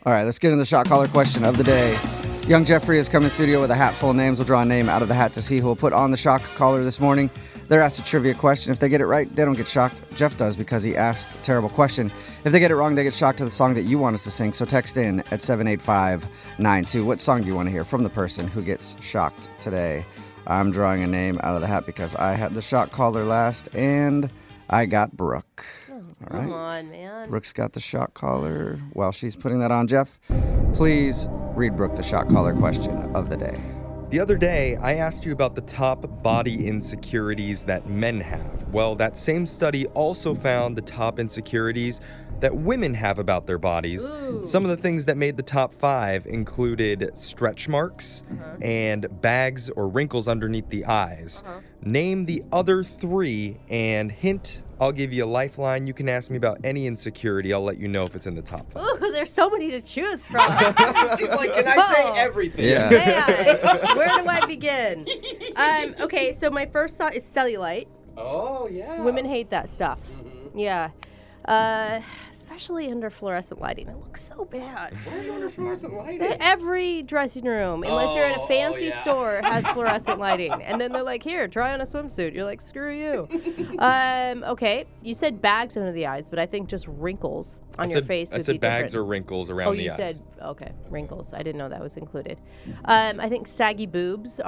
All right, let's get into the shot caller question of the day. Young Jeffrey has come in studio with a hat full of names. We'll draw a name out of the hat to see who will put on the shot caller this morning. They're asked a trivia question. If they get it right, they don't get shocked. Jeff does because he asked a terrible question. If they get it wrong, they get shocked to the song that you want us to sing. So text in at 78592. What song do you want to hear from the person who gets shocked today? I'm drawing a name out of the hat because I had the shot caller last, and I got Brooke. All right. Come on, man. Brooke's got the shot caller. While she's putting that on, Jeff, please read Brooke the shot caller question of the day. The other day, I asked you about the top body insecurities that men have. Well, that same study also found the top insecurities that women have about their bodies. Ooh. Some of the things that made the top 5 included stretch marks and bags or wrinkles underneath the eyes. Name the other 3, and hint, I'll give you a lifeline. You can ask me about any insecurity. I'll let you know if it's in the top 5. Ooh, there's so many to choose from. She's like, can I say everything? Yeah. Man, where do I begin? Okay, so my first thought is cellulite. Oh, yeah. Women hate that stuff. Yeah. Especially under fluorescent lighting. It looks so bad. Why are you under fluorescent lighting? Every dressing room, unless you're in a fancy yeah. store, has fluorescent lighting. And then they're like, here, try on a swimsuit. You're like, screw you. Okay, you said bags under the eyes, but I think just wrinkles on your face would be different. I said bags or wrinkles around the eyes. Oh, you said, okay, wrinkles. I didn't know that was included. I think saggy boobs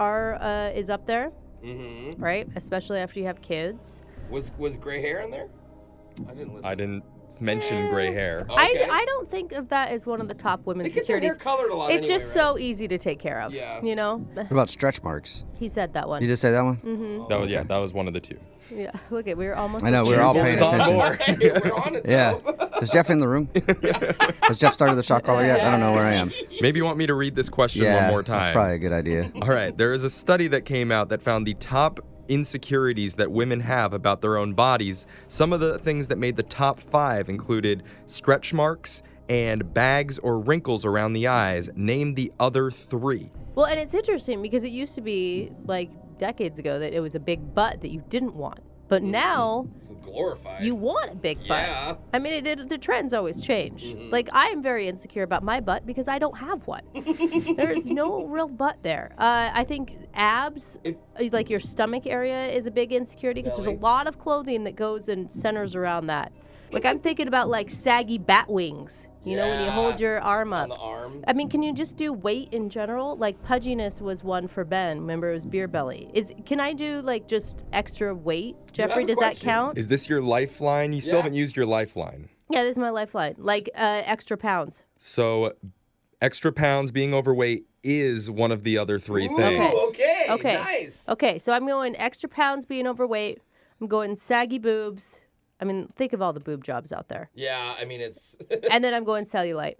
is up there, right? Especially after you have kids. Was gray hair in there? I didn't listen. I didn't mention gray hair. Okay. I don't think of that as one of the top women's They get their hair securities. colored a lot It's anyway, just right? so easy to take care of. Yeah. You know? What about stretch marks? He said that one. You just say that one? That was one of the 2. Yeah. Look we were almost. I know, we were all paying It's on attention. board. Hey, we're on it, Yeah. though. Is Jeff in the room? Has Jeff started the shot caller yet? I don't know where I am. Maybe you want me to read this question Yeah, one more time. that's probably a good idea. All right, there is a study that came out that found the top insecurities that women have about their own bodies. Some of the things that made the top 5 included stretch marks and bags or wrinkles around the eyes. Name the other 3. Well, and it's interesting because it used to be like decades ago that it was a big butt that you didn't want. But now It's glorified. you want a big butt. Yeah. I mean, the trends always change. Like, I am very insecure about my butt because I don't have one. There's no real butt there. I think abs, like your stomach area, is a big insecurity because there's a Belly. lot of clothing that goes and centers around that. Like, I'm thinking about, like, saggy bat wings, you know, when you Yeah. hold your arm up. On the arm. I mean, can you just do weight in general? Like, pudginess was one for Ben. Remember, it was beer belly. Can I do, like, just extra weight? Jeffrey, a does that question? count? Is this your lifeline? You still Yeah. haven't used your lifeline. Yeah, this is my lifeline. Like, extra pounds. So, extra pounds, being overweight is one of the other 3 Ooh, things. Okay. Nice. Okay, so I'm going extra pounds being overweight. I'm going saggy boobs. I mean, think of all the boob jobs out there. Yeah, I mean, it's... And then I'm going cellulite.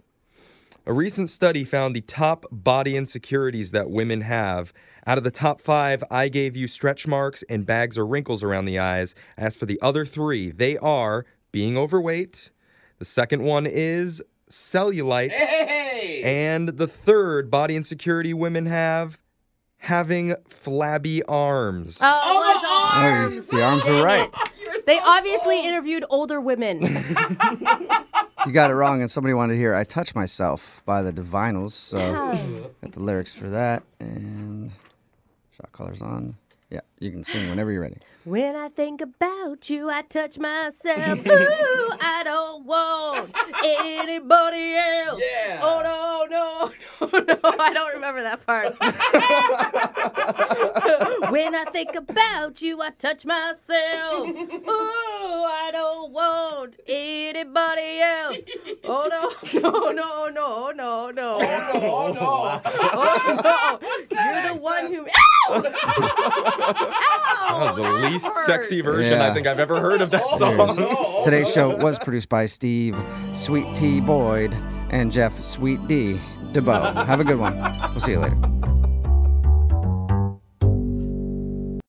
A recent study found the top body insecurities that women have. Out of the top 5, I gave you stretch marks and bags or wrinkles around the eyes. As for the other 3, they are being overweight. The second one is cellulite. Hey! And the third body insecurity women have, having flabby arms. Oh, the arms! The arms were right. They obviously interviewed older women. You got it wrong, and somebody wanted to hear I Touch Myself by the Divinals. So got the lyrics for that. And shot caller's on. Yeah, you can sing whenever you're ready. When I think about you, I touch myself. Ooh, I don't want anybody else. Yeah. Oh, no. I don't remember that part. When I think about you, I touch myself. Ooh, I don't want anybody else. Oh, no. Oh, no. Oh, no. You're the one who... Ow! That was the least hurt. sexy version Yeah. I think I've ever heard of that song. No. Today's show was produced by Steve Sweet T. Boyd and Jeff Sweet D. DeBoe. Have a good one. We'll see you later.